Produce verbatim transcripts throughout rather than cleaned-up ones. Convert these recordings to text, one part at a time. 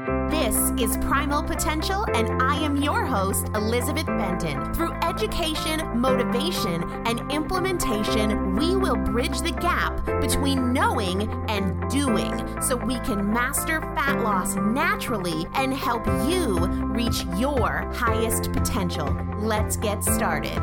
This is Primal Potential, and I am your host, Elizabeth Benton. Through education, motivation, and implementation, we will bridge the gap between knowing and doing so we can master fat loss naturally and help you reach your highest potential. Let's get started.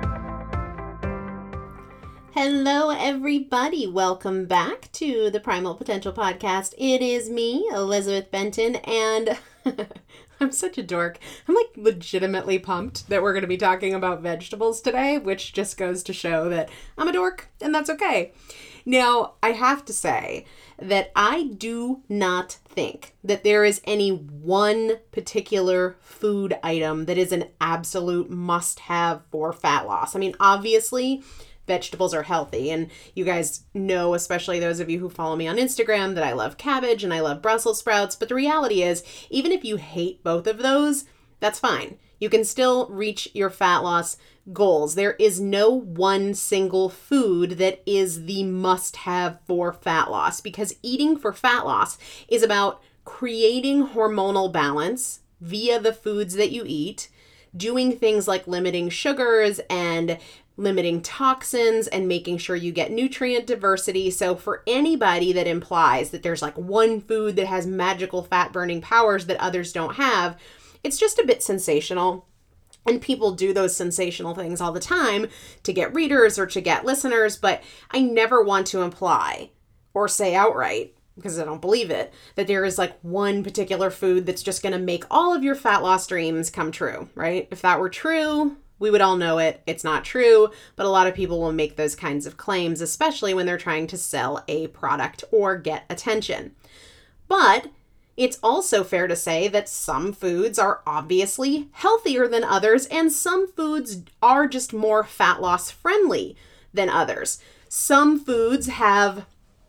Hello, everybody. Welcome back to the Primal Potential Podcast. It is me, Elizabeth Benton, and I'm such a dork. I'm like legitimately pumped that we're going to be talking about vegetables today, which just goes to show that I'm a dork, and that's okay. Now, I have to say that I do not think that there is any one particular food item that is an absolute must-have for fat loss. I mean, obviously, vegetables are healthy, and you guys know, especially those of you who follow me on Instagram, that I love cabbage and I love Brussels sprouts. But the reality is, even if you hate both of those, that's fine. You can still reach your fat loss goals. There is no one single food that is the must-have for fat loss, because eating for fat loss is about creating hormonal balance via the foods that you eat, doing things like limiting sugars and limiting toxins and making sure you get nutrient diversity. So for anybody that implies that there's like one food that has magical fat burning powers that others don't have, it's just a bit sensational. And people do those sensational things all the time to get readers or to get listeners, but I never want to imply or say outright, because I don't believe it, that there is like one particular food that's just going to make all of your fat loss dreams come true, right? If that were true, we would all know it. It's not true, but a lot of people will make those kinds of claims, especially when they're trying to sell a product or get attention. But it's also fair to say that some foods are obviously healthier than others, and some foods are just more fat loss friendly than others. Some foods have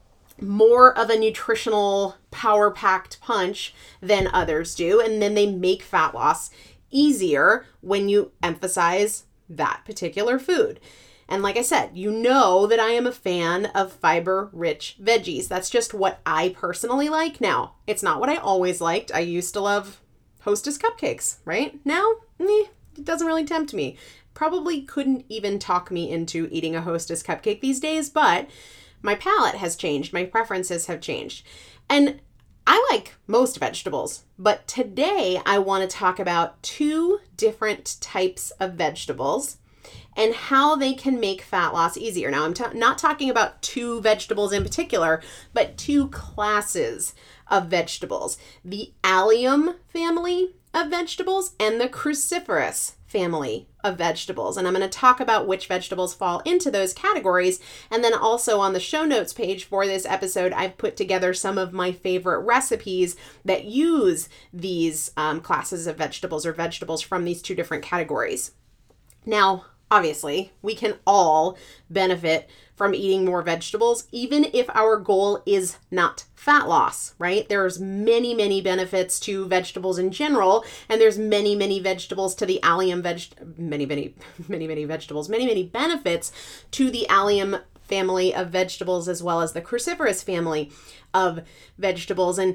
more of a nutritional power-packed punch than others do, and then they make fat loss easier when you emphasize that particular food. And like I said, you know that I am a fan of fiber-rich veggies. That's just what I personally like. Now, it's not what I always liked. I used to love Hostess cupcakes, right? Now, eh, it doesn't really tempt me. Probably couldn't even talk me into eating a Hostess cupcake these days, but my palate has changed. My preferences have changed. And I like most vegetables, but today I want to talk about two different types of vegetables and how they can make fat loss easier. Now, I'm t- not talking about two vegetables in particular, but two classes of vegetables. The allium family of vegetables and the cruciferous family of vegetables. And I'm going to talk about which vegetables fall into those categories. And then also on the show notes page for this episode, I've put together some of my favorite recipes that use these um, classes of vegetables or vegetables from these two different categories. Now, obviously, we can all benefit from eating more vegetables, even if our goal is not fat loss, right? There's many, many benefits to vegetables in general, and there's many, many vegetables to the allium veg, many, many, many, many vegetables, many, many benefits to the allium family of vegetables, as well as the cruciferous family of vegetables. And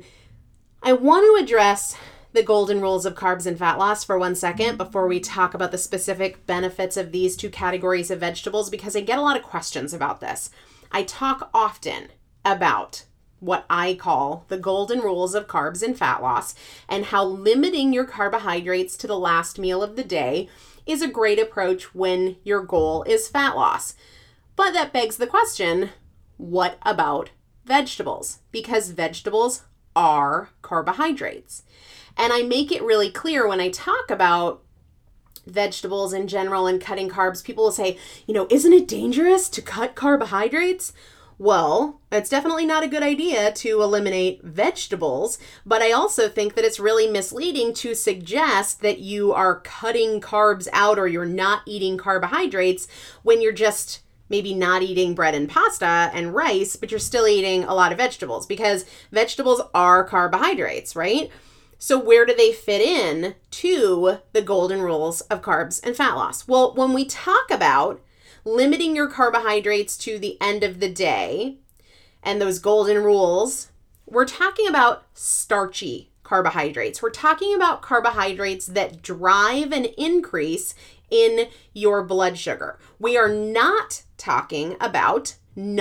I want to address the golden rules of carbs and fat loss for one second before we talk about the specific benefits of these two categories of vegetables, because I get a lot of questions about this. I talk often about what I call the golden rules of carbs and fat loss, and how limiting your carbohydrates to the last meal of the day is a great approach when your goal is fat loss. But that begs the question, what about vegetables? Because vegetables are carbohydrates. And I make it really clear when I talk about vegetables in general and cutting carbs. People will say, you know, isn't it dangerous to cut carbohydrates? Well, it's definitely not a good idea to eliminate vegetables, but I also think that it's really misleading to suggest that you are cutting carbs out or you're not eating carbohydrates when you're just maybe not eating bread and pasta and rice, but you're still eating a lot of vegetables, because vegetables are carbohydrates, right? So where do they fit in to the golden rules of carbs and fat loss? Well, when we talk about limiting your carbohydrates to the end of the day and those golden rules, we're talking about starchy carbohydrates. We're talking about carbohydrates that drive an increase in your blood sugar. We are not talking about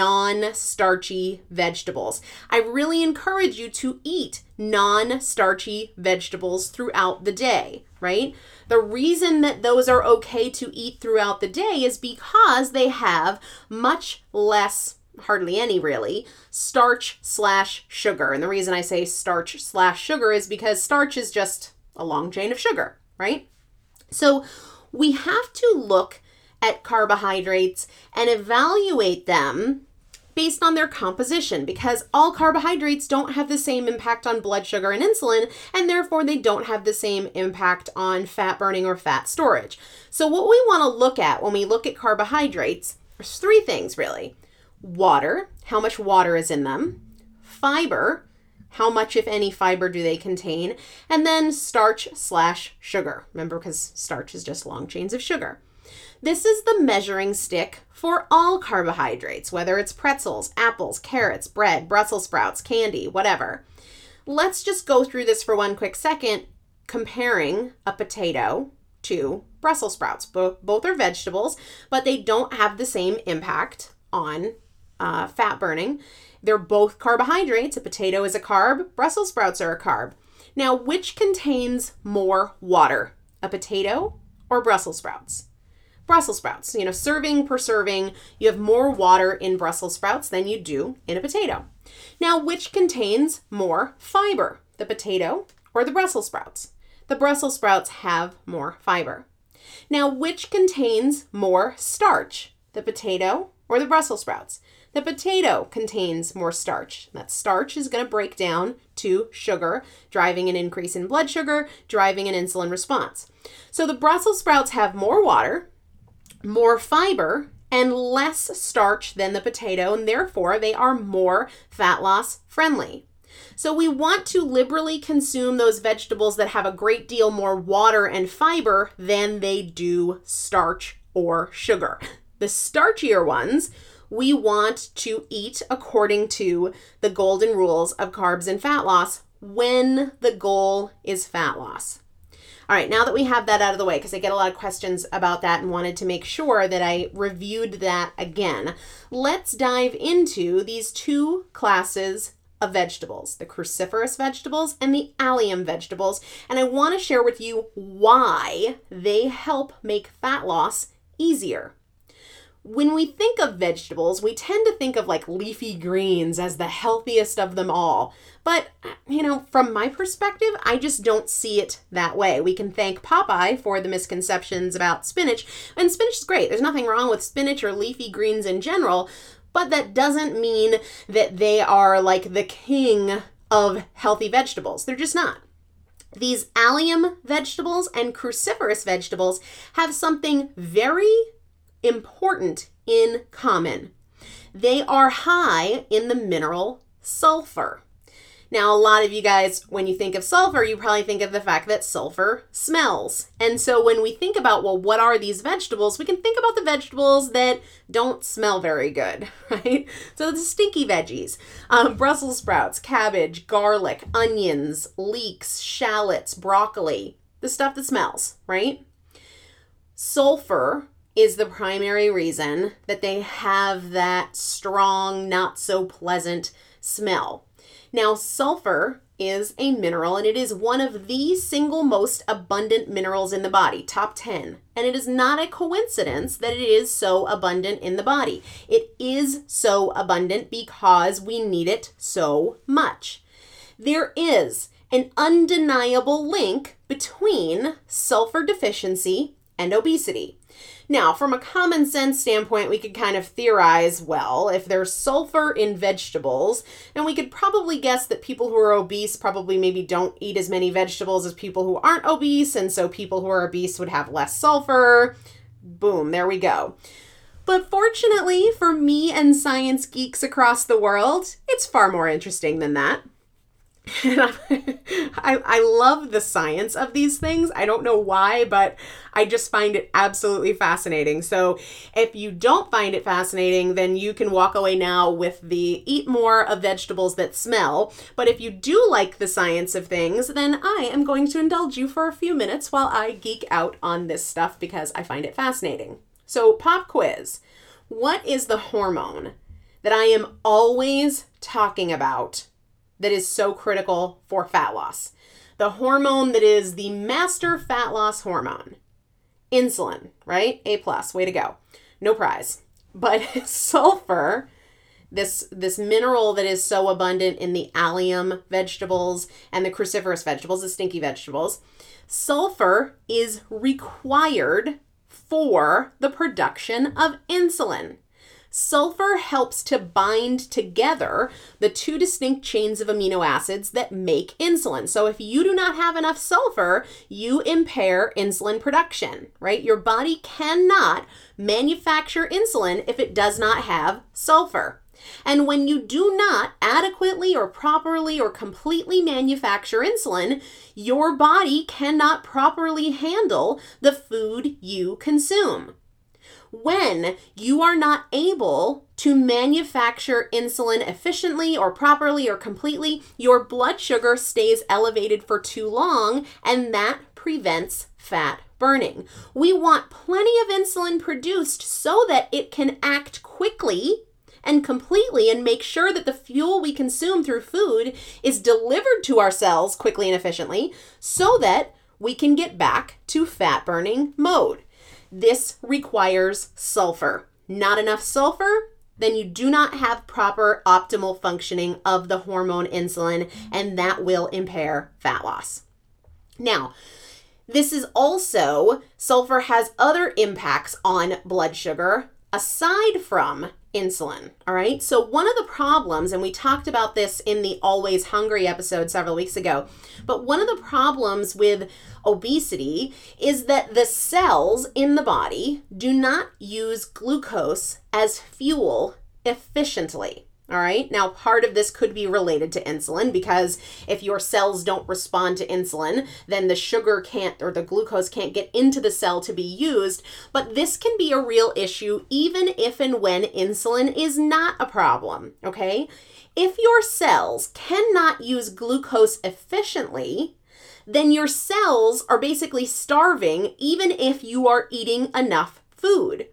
non-starchy vegetables. I really encourage you to eat non-starchy vegetables throughout the day, right? The reason that those are okay to eat throughout the day is because they have much less, hardly any really, starch slash sugar. And the reason I say starch slash sugar is because starch is just a long chain of sugar, right? So we have to look at carbohydrates and evaluate them based on their composition, because all carbohydrates don't have the same impact on blood sugar and insulin, and therefore they don't have the same impact on fat burning or fat storage. So what we want to look at when we look at carbohydrates, there's three things really. Water, how much water is in them. Fiber, how much, if any, fiber do they contain. And then starch slash sugar. Remember, because starch is just long chains of sugar. This is the measuring stick for all carbohydrates, whether it's pretzels, apples, carrots, bread, Brussels sprouts, candy, whatever. Let's just go through this for one quick second, comparing a potato to Brussels sprouts. Bo- both are vegetables, but they don't have the same impact on uh, fat burning. They're both carbohydrates. A potato is a carb. Brussels sprouts are a carb. Now, which contains more water, a potato or Brussels sprouts? Brussels sprouts, you know, serving per serving, you have more water in Brussels sprouts than you do in a potato. Now, which contains more fiber, the potato or the Brussels sprouts? The Brussels sprouts have more fiber. Now, which contains more starch, the potato or the Brussels sprouts? The potato contains more starch. That starch is going to break down to sugar, driving an increase in blood sugar, driving an insulin response. So the Brussels sprouts have more water, more fiber, and less starch than the potato, and therefore they are more fat loss friendly. So we want to liberally consume those vegetables that have a great deal more water and fiber than they do starch or sugar. The starchier ones, we want to eat according to the golden rules of carbs and fat loss when the goal is fat loss. All right, now that we have that out of the way, because I get a lot of questions about that and wanted to make sure that I reviewed that again, let's dive into these two classes of vegetables, the cruciferous vegetables and the allium vegetables. And I want to share with you why they help make fat loss easier. When we think of vegetables, we tend to think of like leafy greens as the healthiest of them all. But, you know, from my perspective, I just don't see it that way. We can thank Popeye for the misconceptions about spinach. And spinach is great. There's nothing wrong with spinach or leafy greens in general. But that doesn't mean that they are like the king of healthy vegetables. They're just not. These allium vegetables and cruciferous vegetables have something very important in common. They are high in the mineral sulfur. Now, a lot of you guys, when you think of sulfur, you probably think of the fact that sulfur smells. And so when we think about, well, what are these vegetables? We can think about the vegetables that don't smell very good, right? So the stinky veggies, um, Brussels sprouts, cabbage, garlic, onions, leeks, shallots, broccoli, the stuff that smells, right? Sulfur is the primary reason that they have that strong, not so pleasant smell. Now, sulfur is a mineral, and it is one of the single most abundant minerals in the body, top ten. And it is not a coincidence that it is so abundant in the body. It is so abundant because we need it so much. There is an undeniable link between sulfur deficiency and obesity. Now, from a common sense standpoint, we could kind of theorize, well, if there's sulfur in vegetables, and we could probably guess that people who are obese probably maybe don't eat as many vegetables as people who aren't obese, and so people who are obese would have less sulfur. Boom, there we go. But fortunately for me and science geeks across the world, it's far more interesting than that. And I, I love the science of these things. I don't know why, but I just find it absolutely fascinating. So if you don't find it fascinating, then you can walk away now with the eat more of vegetables that smell. But if you do like the science of things, then I am going to indulge you for a few minutes while I geek out on this stuff because I find it fascinating. So pop quiz. What is the hormone that I am always talking about that is so critical for fat loss? The hormone that is the master fat loss hormone. Insulin, right? A plus, way to go. No prize. But sulfur, this, this mineral that is so abundant in the allium vegetables and the cruciferous vegetables, the stinky vegetables, sulfur is required for the production of insulin. Sulfur helps to bind together the two distinct chains of amino acids that make insulin. So if you do not have enough sulfur, you impair insulin production, right? Your body cannot manufacture insulin if it does not have sulfur. And when you do not adequately or properly or completely manufacture insulin, your body cannot properly handle the food you consume. When you are not able to manufacture insulin efficiently or properly or completely, your blood sugar stays elevated for too long, and that prevents fat burning. We want plenty of insulin produced so that it can act quickly and completely and make sure that the fuel we consume through food is delivered to our cells quickly and efficiently so that we can get back to fat burning mode. This requires sulfur. Not enough sulfur, then you do not have proper optimal functioning of the hormone insulin, and that will impair fat loss. Now, this is also, sulfur has other impacts on blood sugar aside from insulin, all right? So one of the problems, and we talked about this in the Always Hungry episode several weeks ago, but one of the problems with obesity is that the cells in the body do not use glucose as fuel efficiently. All right. Now, part of this could be related to insulin because if your cells don't respond to insulin, then the sugar can't or the glucose can't get into the cell to be used. But this can be a real issue even if and when insulin is not a problem. Okay. If your cells cannot use glucose efficiently, then your cells are basically starving even if you are eating enough food.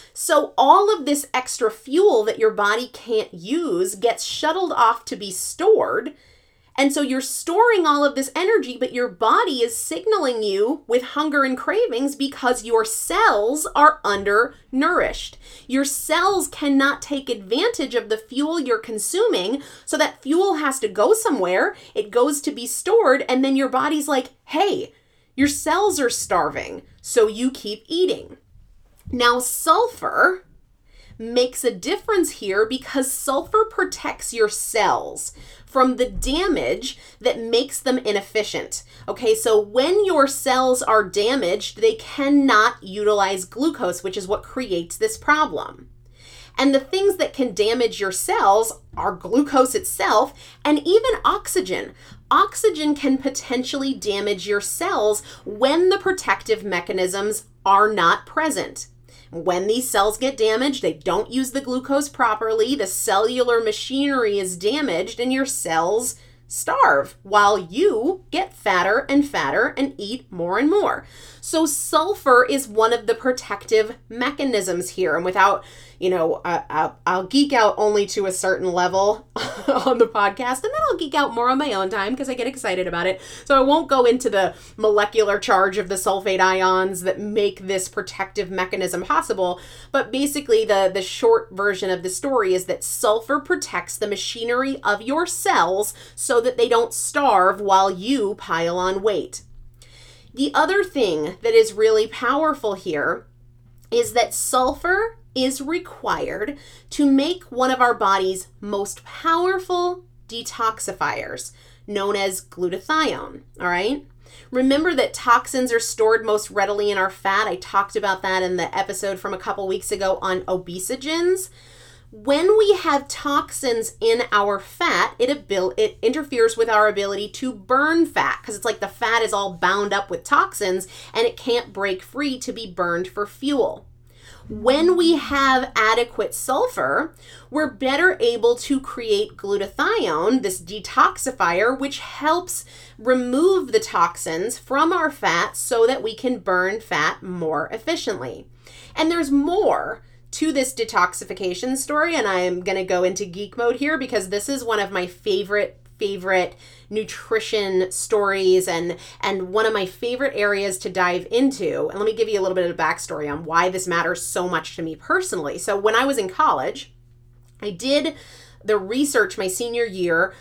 So all of this extra fuel that your body can't use gets shuttled off to be stored. And so you're storing all of this energy, but your body is signaling you with hunger and cravings because your cells are undernourished. Your cells cannot take advantage of the fuel you're consuming, so that fuel has to go somewhere. It goes to be stored, and then your body's like, hey, your cells are starving, so you keep eating. Now, sulfur makes a difference here because sulfur protects your cells from the damage that makes them inefficient. Okay, so when your cells are damaged, they cannot utilize glucose, which is what creates this problem. And the things that can damage your cells are glucose itself and even oxygen. Oxygen can potentially damage your cells when the protective mechanisms are not present. When these cells get damaged, they don't use the glucose properly, the cellular machinery is damaged, and your cells starve while you get fatter and fatter and eat more and more. So sulfur is one of the protective mechanisms here. And without, you know, uh, I'll, I'll geek out only to a certain level on the podcast, and then I'll geek out more on my own time because I get excited about it. So I won't go into the molecular charge of the sulfate ions that make this protective mechanism possible. But basically the, the short version of the story is that sulfur protects the machinery of your cells so that they don't starve while you pile on weight. The other thing that is really powerful here is that sulfur is required to make one of our body's most powerful detoxifiers, known as glutathione, all right? Remember that toxins are stored most readily in our fat. I talked about that in the episode from a couple weeks ago on obesogens. When we have toxins in our fat, it abil- it interferes with our ability to burn fat because it's like the fat is all bound up with toxins and it can't break free to be burned for fuel. When we have adequate sulfur, we're better able to create glutathione, this detoxifier, which helps remove the toxins from our fat so that we can burn fat more efficiently. And there's more to this detoxification story, and I'm going to go into geek mode here because this is one of my favorite favorite nutrition stories and and one of my favorite areas to dive into. And let me give you a little bit of backstory on why this matters so much to me personally. So when I was in college, I did the research my senior year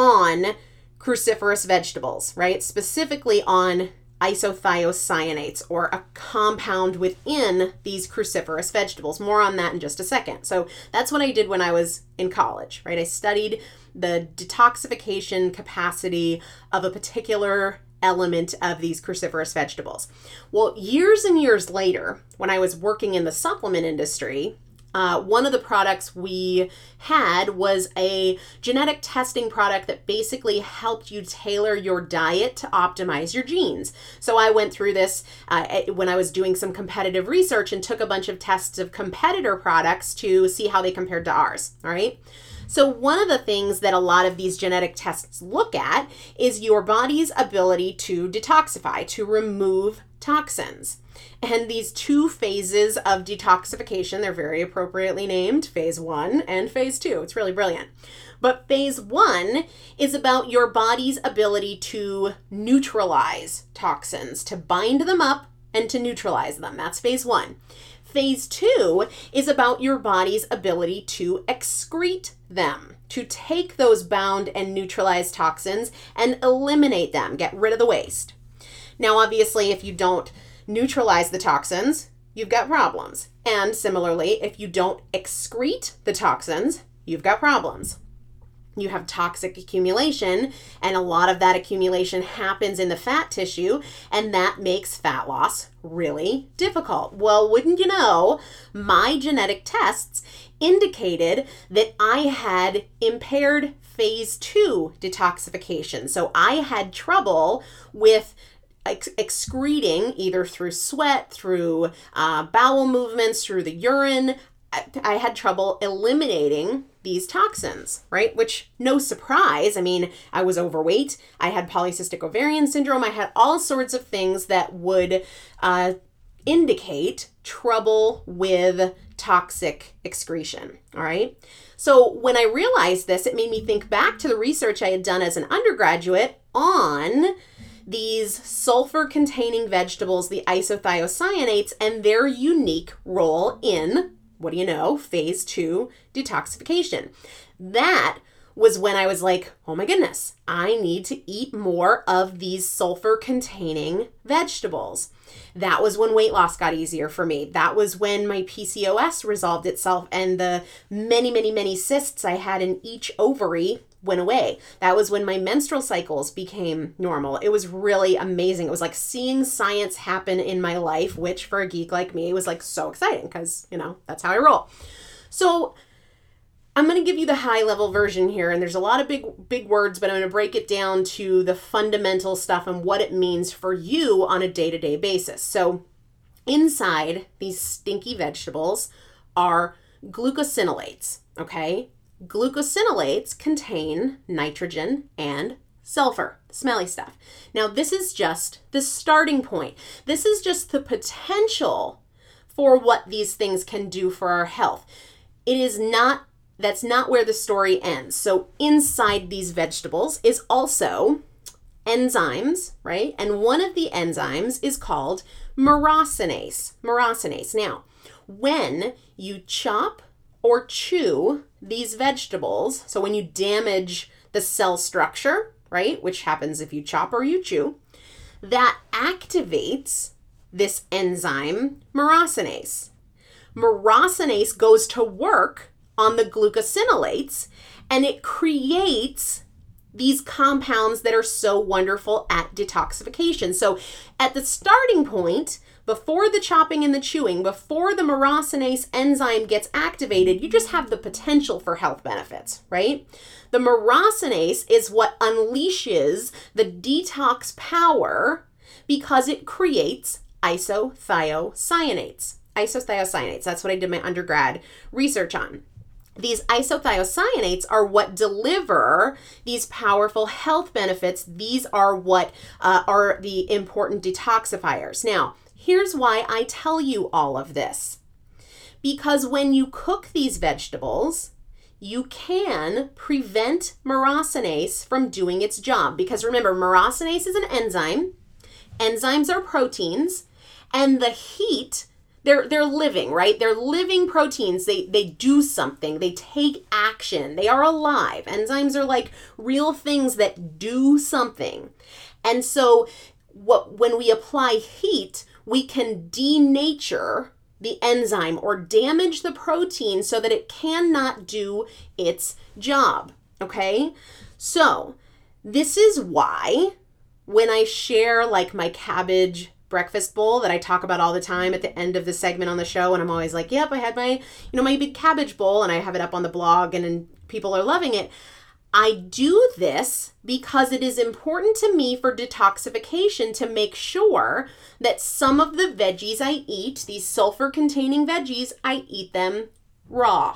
on cruciferous vegetables, right? Specifically on isothiocyanates, or a compound within these cruciferous vegetables. More on that in just a second. So that's what I did when I was in college, right? I studied the detoxification capacity of a particular element of these cruciferous vegetables. Well, years and years later, when I was working in the supplement industry, Uh, one of the products we had was a genetic testing product that basically helped you tailor your diet to optimize your genes. So I went through this uh, when I was doing some competitive research and took a bunch of tests of competitor products to see how they compared to ours, all right? So one of the things that a lot of these genetic tests look at is your body's ability to detoxify, to remove toxins. And these two phases of detoxification, they're very appropriately named, phase one and phase two. It's really brilliant. But phase one is about your body's ability to neutralize toxins, to bind them up and to neutralize them. That's phase one. Phase two is about your body's ability to excrete them, to take those bound and neutralized toxins and eliminate them, get rid of the waste. Now, obviously, if you don't neutralize the toxins, you've got problems. And similarly, if you don't excrete the toxins, you've got problems. You have toxic accumulation, and a lot of that accumulation happens in the fat tissue, and that makes fat loss really difficult. Well, wouldn't you know, my genetic tests indicated that I had impaired phase two detoxification. So I had trouble with Ex- excreting either through sweat, through uh, bowel movements, through the urine. I, I had trouble eliminating these toxins, right? Which, no surprise. I mean, I was overweight. I had polycystic ovarian syndrome. I had all sorts of things that would uh, indicate trouble with toxic excretion, all right? So when I realized this, it made me think back to the research I had done as an undergraduate on these sulfur-containing vegetables, the isothiocyanates, and their unique role in, what do you know, phase two detoxification. That was when I was like, oh my goodness, I need to eat more of these sulfur-containing vegetables. That was when weight loss got easier for me. That was when my P C O S resolved itself and the many, many, many cysts I had in each ovary went away. That was when my menstrual cycles became normal. It was really amazing. It was like seeing science happen in my life, which for a geek like me was like so exciting because, you know, that's how I roll. So I'm going to give you the high level version here, and there's a lot of big, big words, but I'm going to break it down to the fundamental stuff and what it means for you on a day-to-day basis. So inside these stinky vegetables are glucosinolates, okay? Glucosinolates contain nitrogen and sulfur, smelly stuff. Now, this is just the starting point. This is just the potential for what these things can do for our health. It is not, that's not where the story ends. So inside these vegetables is also enzymes, right? And one of the enzymes is called myrosinase. Myrosinase. Now, when you chop or chew these vegetables, so when you damage the cell structure, right, which happens if you chop or you chew, that activates this enzyme myrosinase. Myrosinase goes to work on the glucosinolates and it creates these compounds that are so wonderful at detoxification. So at the starting point, before the chopping and the chewing, before the myrosinase enzyme gets activated, you just have the potential for health benefits, right? The myrosinase is what unleashes the detox power because it creates isothiocyanates. Isothiocyanates, that's what I did my undergrad research on. These isothiocyanates are what deliver these powerful health benefits. These are what uh, are the important detoxifiers. Now, here's why I tell you all of this. Because when you cook these vegetables, you can prevent myrosinase from doing its job. Because remember, myrosinase is an enzyme. Enzymes are proteins, and the heat They're they're living, right? They're living proteins. They they do something. They take action. They are alive. Enzymes are like real things that do something. And so what when we apply heat, we can denature the enzyme or damage the protein so that it cannot do its job, okay? So this is why when I share like my cabbage breakfast bowl that I talk about all the time at the end of the segment on the show, and I'm always like, yep, I had my, you know, my big cabbage bowl, and I have it up on the blog, and, and people are loving it. I do this because it is important to me for detoxification to make sure that some of the veggies I eat, these sulfur-containing veggies, I eat them raw.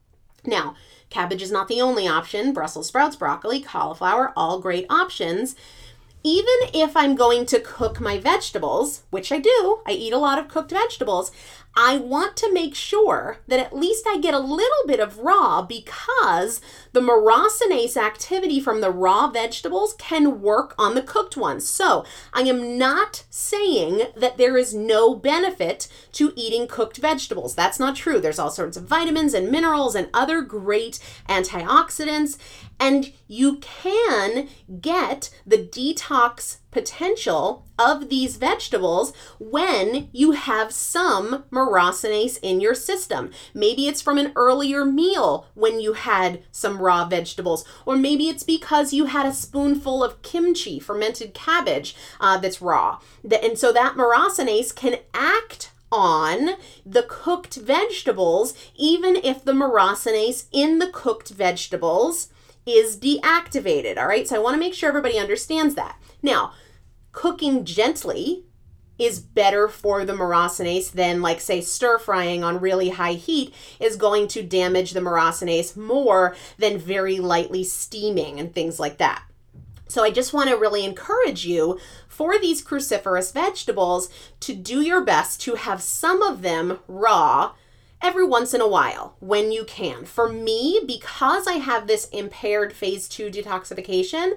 Now, cabbage is not the only option. Brussels sprouts, broccoli, cauliflower, all great options. Even if I'm going to cook my vegetables, which I do, I eat a lot of cooked vegetables, I want to make sure that at least I get a little bit of raw because the myrosinase activity from the raw vegetables can work on the cooked ones. So I am not saying that there is no benefit to eating cooked vegetables. That's not true. There's all sorts of vitamins and minerals and other great antioxidants. And you can get the detox potential of these vegetables when you have some myrosinase in your system. Maybe it's from an earlier meal when you had some raw vegetables, or maybe it's because you had a spoonful of kimchi, fermented cabbage, uh, that's raw. And so that myrosinase can act on the cooked vegetables, even if the myrosinase in the cooked vegetables is deactivated, all right? So I want to make sure everybody understands that. Now, cooking gently is better for the myrosinase than, like, say, stir frying on really high heat is going to damage the myrosinase more than very lightly steaming and things like that. So I just want to really encourage you for these cruciferous vegetables to do your best to have some of them raw every once in a while when you can. For me, because I have this impaired phase two detoxification,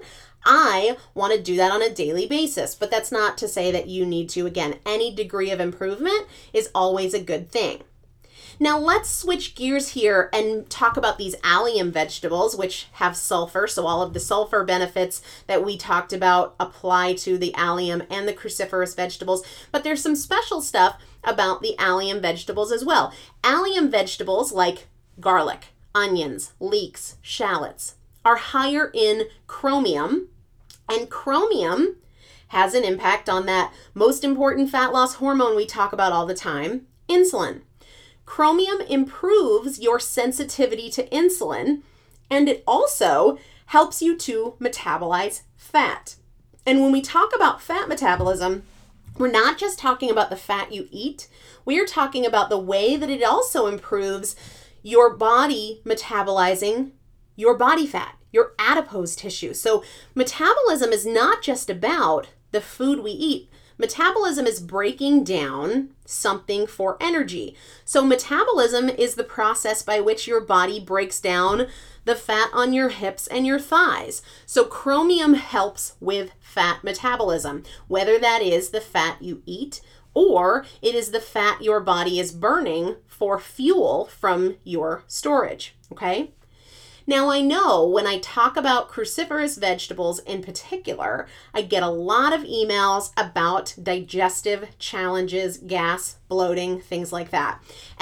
I want to do that on a daily basis. But that's not to say that you need to. Again, any degree of improvement is always a good thing. Now let's switch gears here and talk about these allium vegetables, which have sulfur. So all of the sulfur benefits that we talked about apply to the allium and the cruciferous vegetables. But there's some special stuff about the allium vegetables as well. Allium vegetables like garlic, onions, leeks, shallots are higher in chromium, and chromium has an impact on that most important fat loss hormone we talk about all the time, insulin. Chromium improves your sensitivity to insulin, and it also helps you to metabolize fat. And when we talk about fat metabolism, we're not just talking about the fat you eat. We are talking about the way that it also improves your body metabolizing your body fat, your adipose tissue. So metabolism is not just about the food we eat. Metabolism is breaking down something for energy. So metabolism is the process by which your body breaks down the fat on your hips and your thighs. So chromium helps with fat metabolism, whether that is the fat you eat or it is the fat your body is burning for fuel from your storage, okay? Now, I know when I talk about cruciferous vegetables in particular, I get a lot of emails about digestive challenges, gas, bloating, things like that. And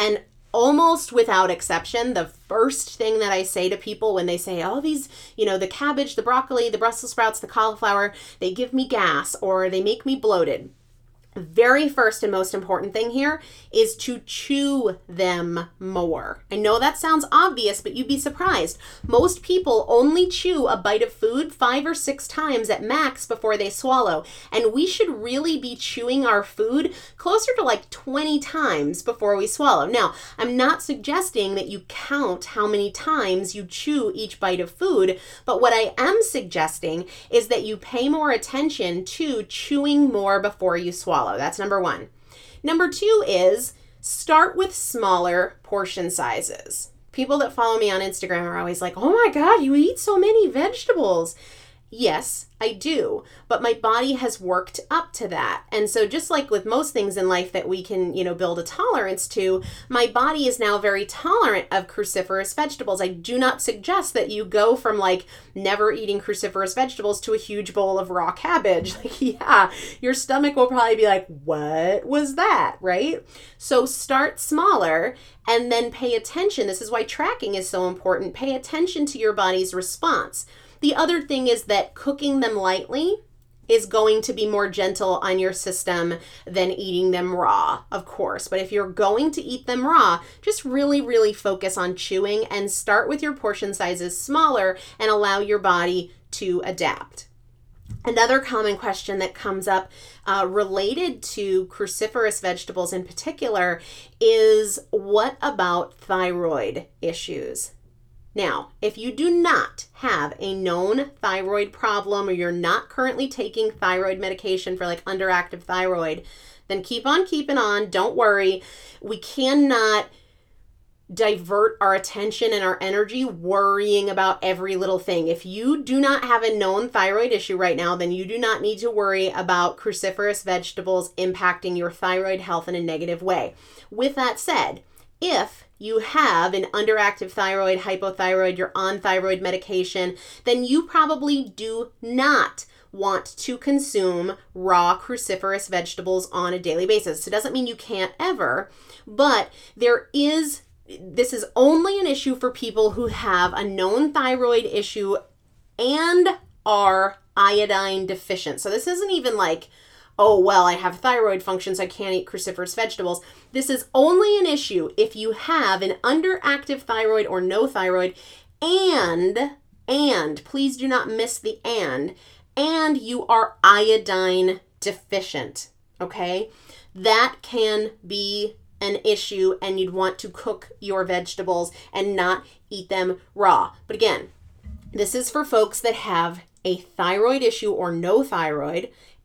almost without exception, the first thing that I say to people when they say, oh, these, you know, the cabbage, the broccoli, the Brussels sprouts, the cauliflower, they give me gas or they make me bloated. Very first and most important thing here is to chew them more. I know that sounds obvious, but you'd be surprised. Most people only chew a bite of food five or six times at max before they swallow. And we should really be chewing our food closer to like twenty times before we swallow. Now, I'm not suggesting that you count how many times you chew each bite of food, but what I am suggesting is that you pay more attention to chewing more before you swallow. That's number one. Number two is start with smaller portion sizes. People that follow me on Instagram are always like, oh my God, you eat so many vegetables. Yes, I do, but my body has worked up to that. And so just like with most things in life that we can, you know, build a tolerance to, my body is now very tolerant of cruciferous vegetables. I do not suggest that you go from like never eating cruciferous vegetables to a huge bowl of raw cabbage. Like, yeah, your stomach will probably be like, what was that, right? So start smaller and then pay attention. This is why tracking is so important. Pay attention to your body's response. The other thing is that cooking them lightly is going to be more gentle on your system than eating them raw, of course. But if you're going to eat them raw, just really, really focus on chewing and start with your portion sizes smaller and allow your body to adapt. Another common question that comes up uh, related to cruciferous vegetables in particular is, what about thyroid issues? Now, if you do not have a known thyroid problem or you're not currently taking thyroid medication for like underactive thyroid, then keep on keeping on. Don't worry. We cannot divert our attention and our energy worrying about every little thing. If you do not have a known thyroid issue right now, then you do not need to worry about cruciferous vegetables impacting your thyroid health in a negative way. With that said, if you have an underactive thyroid, hypothyroid, you're on thyroid medication, then you probably do not want to consume raw cruciferous vegetables on a daily basis. So it doesn't mean you can't ever, but there is, this is only an issue for people who have a known thyroid issue and are iodine deficient. So this isn't even like, oh, well, I have thyroid function, so I can't eat cruciferous vegetables. This is only an issue if you have an underactive thyroid or no thyroid, and, and, please do not miss the and, and you are iodine deficient, okay? That can be an issue, and you'd want to cook your vegetables and not eat them raw. But again, this is for folks that have a thyroid issue or no thyroid,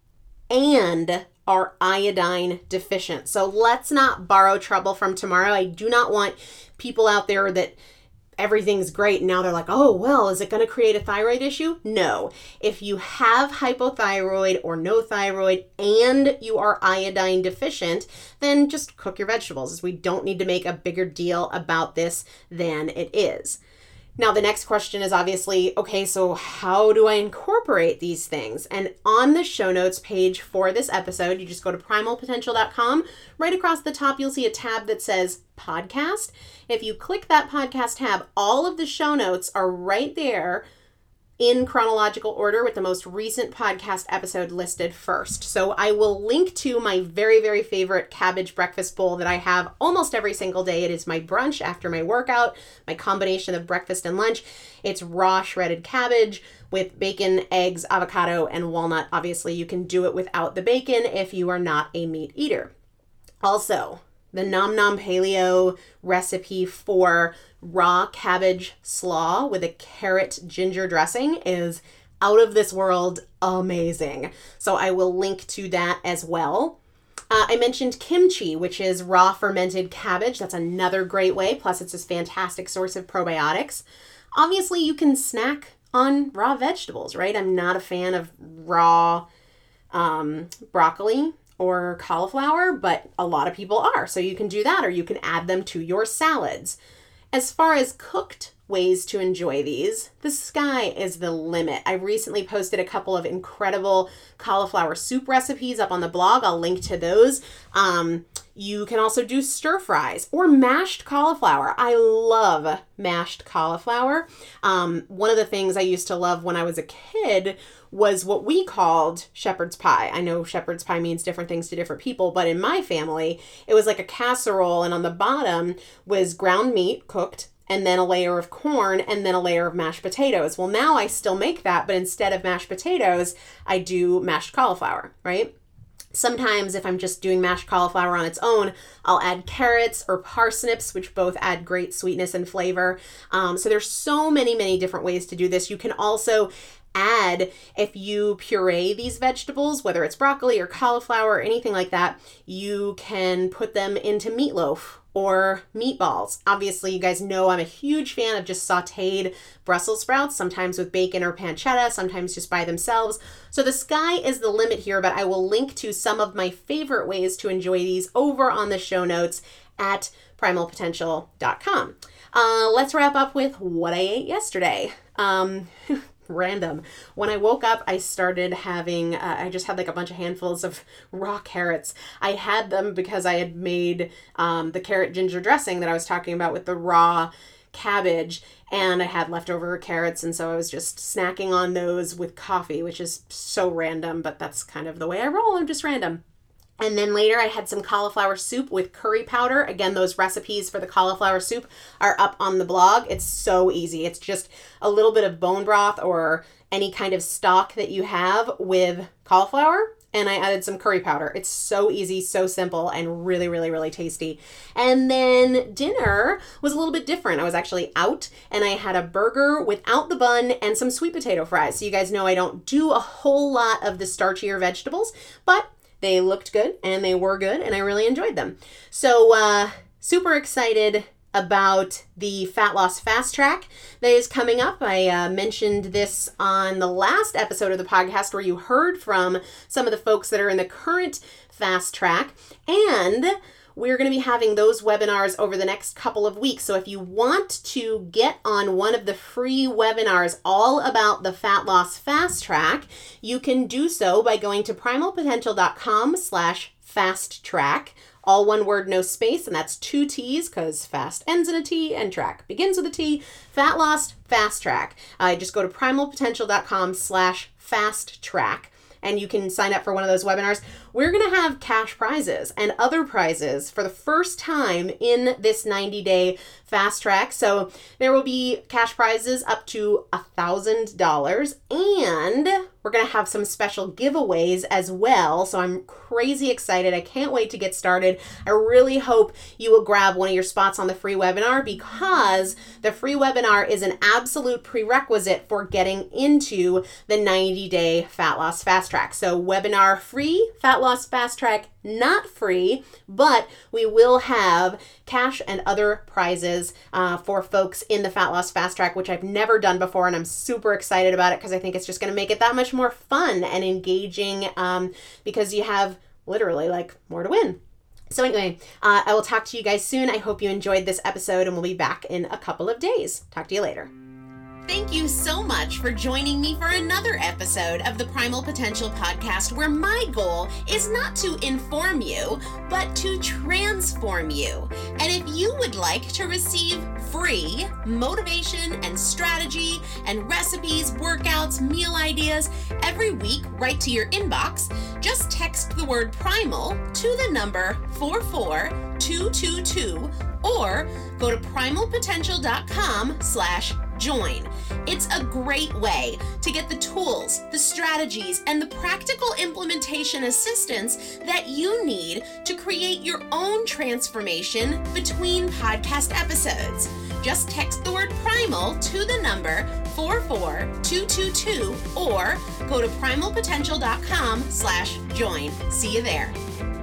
and are iodine deficient. So let's not borrow trouble from tomorrow. I do not want people out there that everything's great and now they're like, oh, well, is it going to create a thyroid issue? No. If you have hypothyroid or no thyroid and you are iodine deficient, then just cook your vegetables. We don't need to make a bigger deal about this than it is. Now, the next question is obviously, okay, so how do I incorporate these things? And on the show notes page for this episode, you just go to primal potential dot com. Right across the top, you'll see a tab that says podcast. If you click that podcast tab, all of the show notes are right there in chronological order with the most recent podcast episode listed first. So I will link to my very, very favorite cabbage breakfast bowl that I have almost every single day. It is my brunch after my workout, my combination of breakfast and lunch. It's raw shredded cabbage with bacon, eggs, avocado, and walnut. Obviously, you can do it without the bacon if you are not a meat eater. Also, the Nom Nom Paleo recipe for raw cabbage slaw with a carrot ginger dressing is out of this world amazing. So I will link to that as well. Uh, I mentioned kimchi, which is raw fermented cabbage. That's another great way. Plus, it's a fantastic source of probiotics. Obviously, you can snack on raw vegetables, right? I'm not a fan of raw um, broccoli or cauliflower, but a lot of people are. So you can do that, or you can add them to your salads. As far as cooked ways to enjoy these, the sky is the limit. I recently posted a couple of incredible cauliflower soup recipes up on the blog. I'll link to those. Um, you can also do stir fries or mashed cauliflower. I love mashed cauliflower. Um, one of the things I used to love when I was a kid was what we called shepherd's pie. I know shepherd's pie means different things to different people, but in my family, it was like a casserole, and on the bottom was ground meat cooked, and then a layer of corn, and then a layer of mashed potatoes. Well, now I still make that, but instead of mashed potatoes, I do mashed cauliflower, right? Sometimes if I'm just doing mashed cauliflower on its own, I'll add carrots or parsnips, which both add great sweetness and flavor. Um, so there's so many, many different ways to do this. You can also add, if you puree these vegetables, whether it's broccoli or cauliflower or anything like that, you can put them into meatloaf or meatballs. Obviously, you guys know I'm a huge fan of just sauteed Brussels sprouts, sometimes with bacon or pancetta, sometimes just by themselves. So the sky is the limit here, but I will link to some of my favorite ways to enjoy these over on the show notes at primal potential dot com. Uh, let's wrap up with what I ate yesterday. Um, Random. When I woke up, I started having, uh, I just had like a bunch of handfuls of raw carrots. I had them because I had made um, the carrot ginger dressing that I was talking about with the raw cabbage, and I had leftover carrots, and so I was just snacking on those with coffee, which is so random, but that's kind of the way I roll. I'm just random. And then later I had some cauliflower soup with curry powder. Again, those recipes for the cauliflower soup are up on the blog. It's so easy. It's just a little bit of bone broth or any kind of stock that you have with cauliflower. And I added some curry powder. It's so easy, so simple, and really, really, really tasty. And then dinner was a little bit different. I was actually out, and I had a burger without the bun and some sweet potato fries. So you guys know I don't do a whole lot of the starchier vegetables, but they looked good and they were good, and I really enjoyed them. So uh, super excited about the Fat Loss Fast Track that is coming up. I uh, mentioned this on the last episode of the podcast where you heard from some of the folks that are in the current Fast Track, and we're going to be having those webinars over the next couple of weeks. So if you want to get on one of the free webinars all about the Fat Loss Fast Track, you can do so by going to primal potential dot com slash fast track. All one word, no space, and that's two T's because fast ends in a T and track begins with a T. Fat Loss Fast Track. Uh, just go to primal potential dot com slash fast track. And you can sign up for one of those webinars. We're going to have cash prizes and other prizes for the first time in this ninety-day fast track. So there will be cash prizes up to one thousand dollars, and we're going to have some special giveaways as well. So I'm crazy excited. I can't wait to get started. I really hope you will grab one of your spots on the free webinar, because the free webinar is an absolute prerequisite for getting into the ninety-day Fat Loss Fast Track. So webinar free, Fat Loss Fast Track not free, but we will have cash and other prizes uh, for folks in the Fat Loss Fast Track, which I've never done before, and I'm super excited about it because I think it's just going to make it that much more fun and engaging, um, because you have literally like more to win. So anyway, uh, I will talk to you guys soon. I hope you enjoyed this episode, and we'll be back in a couple of days. Talk to you later. Thank you so much for joining me for another episode of the Primal Potential Podcast, where my goal is not to inform you, but to transform you. And if you would like to receive free motivation and strategy and recipes, workouts, meal ideas every week right to your inbox, just text the word primal to the number four four two two two or go to primal potential dot com slash join. It's a great way to get the tools, the strategies, and the practical implementation assistance that you need to create your own transformation between podcast episodes. Just text the word primal to the number four four two two two or go to primal potential dot com slash join. See you there.